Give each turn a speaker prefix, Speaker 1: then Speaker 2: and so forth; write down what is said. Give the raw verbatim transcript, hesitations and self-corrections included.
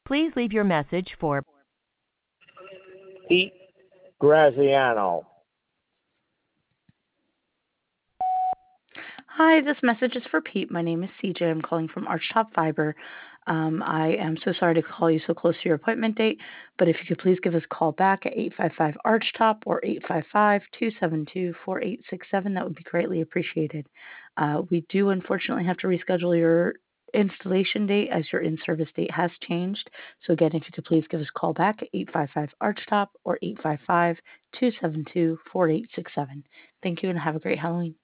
Speaker 1: Please leave your message for
Speaker 2: Pete Graziano.
Speaker 3: Hi, this message is for Pete. My name is C J. I'm calling from Archtop Fiber. Um, I am so sorry to call you so close to your appointment date, but if you could please give us a call back at eight five five Archtop or eight five five, two seven two, four eight six seven, that would be greatly appreciated. Uh, we do unfortunately have to reschedule your installation date as your in-service date has changed. So again, if you could please give us a call back at eight five five Archtop or eight five five, two seven two, four eight six seven. Thank you and have a great Halloween.